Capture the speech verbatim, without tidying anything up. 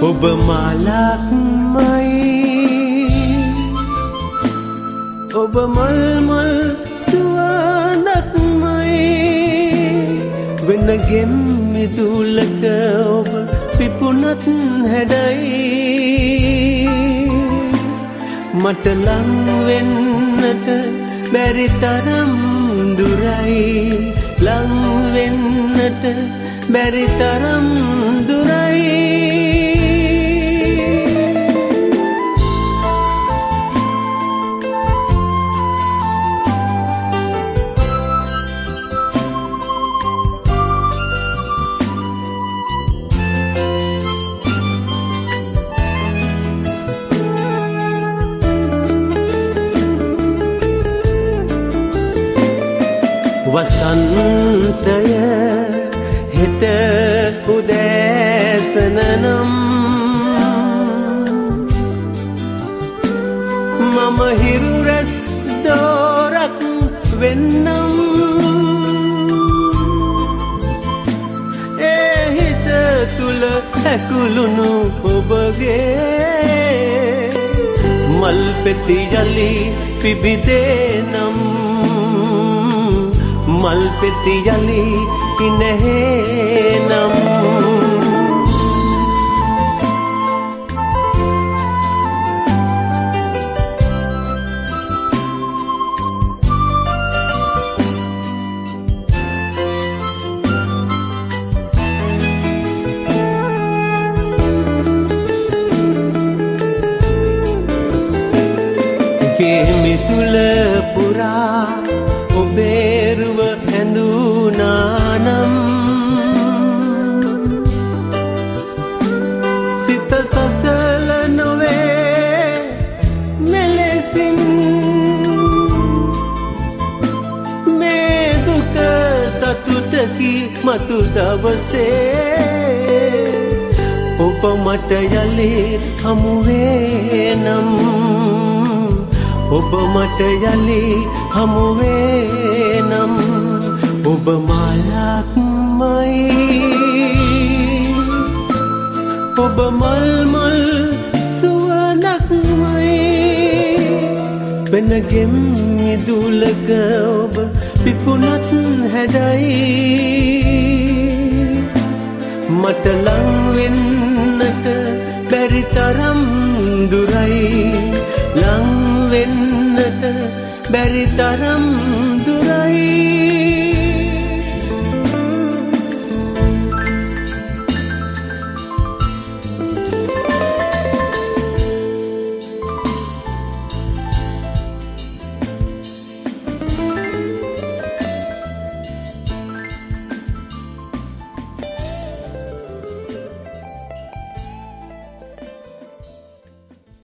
ඔබ මාලක්මයි ඔබ මල් මල් සුවඳක්මයි වෙන ගෙම් මිදුලක ඔබ පිපුණත් හැඩයි මට ලං වෙන්නට බැරි තරම් දුරයි ලං වෙන්නට බැරි තරම් දුරයි වසන්තය හෙට උදෑසන නම් මම හිරු රැස් දෝරක් වෙන්නම් ඒ හිත තුල ඇකුළුණු ඔබගේ මල් පෙති යලි පිබිදෙනම් මල් පෙති යලි ඉනහෙනම් ගෙමි තුල පුරා ඔබේරුව ඇඳුනානම් සිත සසල නොවේ මෙලෙසින් මේ දුක සතුටකි මතු දවසේ ඔබ මට යලි හමුවේ නම් ඔබ මට යලි හමුවේ නම් ඔබ මාලක්මයි ඔබ මල් මල් සුවඳක්මයි වෙන ගෙම් මිදුලක ඔබ පිපුණත් හැඩයි මට ලං වෙන්නට බැරි තරම් දුරයි ලං වෙන්නට බැරි තරම්